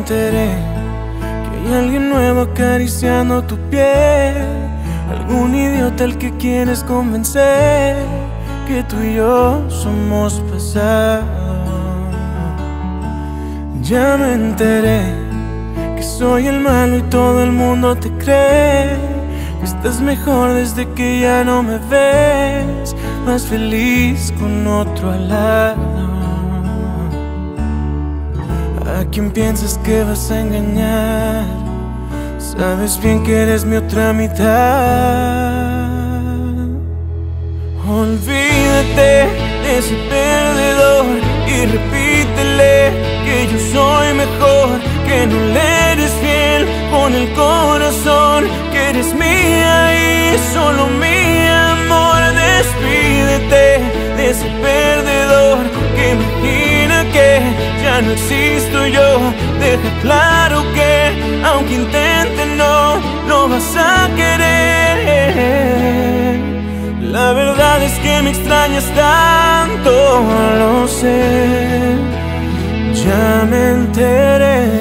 enteré que hay alguien nuevo acariciando tu piel, algún idiota al que quieres convencer que tú y yo somos pasado. Ya me enteré que soy el malo y todo el mundo te cree que estás mejor desde que ya no me ves, más feliz con otro al lado. ¿A quién piensas que vas a engañar? Sabes bien que eres mi otra mitad. Olvídate de ese perdedor y repítele que yo soy mejor, que no le eres fiel con el corazón, que eres mía y solo mi amor. Despídete de ese perdedor que imagina que ya no existo yo. Deja claro que aunque intente no vas a querer. La verdad es que me extrañas tanto, lo sé, ya me enteré.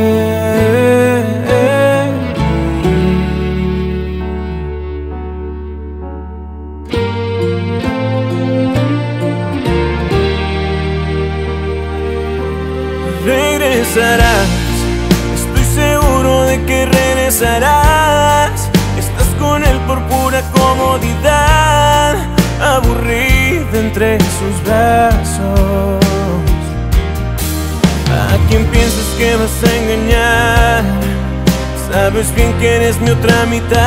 Regresarás, estoy seguro de que regresarás. Estás con él por pura comodidad, aburrida entre sus brazos. ¿A quién piensas que vas a engañar? Sabes bien que eres mi otra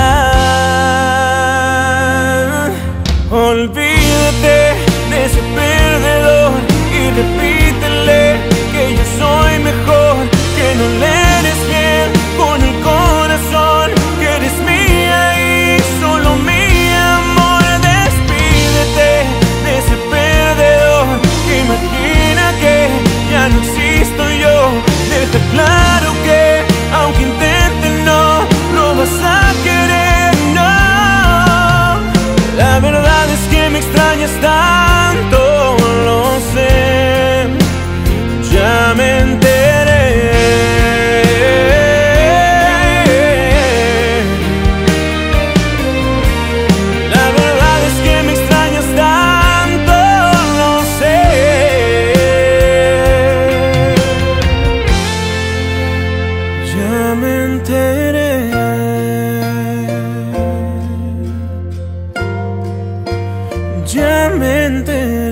mitad. Olvídate de ese perdedor y repítele que yo soy mejor, que no le eres fiel con el corazón, que eres mía y solo mi amor. Despídete de ese perdedor que imagina que ya no existo yo. Deja claro que aunque intente no vas a querer, no. La verdad es que me extrañas tanto, lo sé, ya me enteré. La verdad es que me extrañas tanto, lo sé, ya me enteré. Ya me enteré.